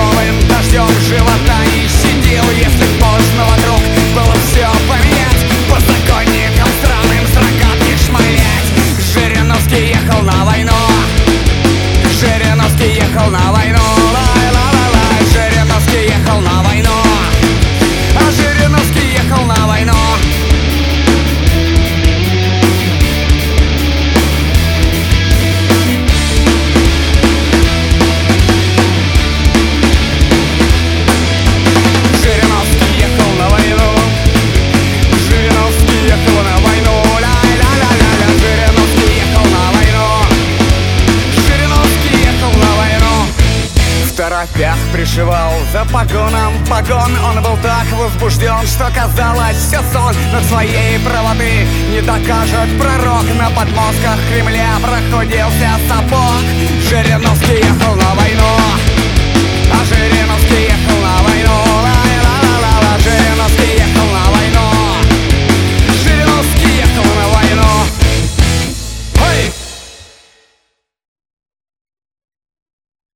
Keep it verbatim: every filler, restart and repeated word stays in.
новым дождем живота не щадил. Если поздно вокруг было все поменять, по законникам странным с рогатки шмалять. Жириновский ехал на войну, Жириновский ехал на войну, лай-ла-ла-лай. Жириновский ехал на войну, а Жириновский ехал на войну. В торопях пришивал за погоном погон. Он был так возбужден, что казалось все сон. Над своей правоты не докажет пророк. На подмостках Кремля проходился сапог. Жириновский ехал на войну.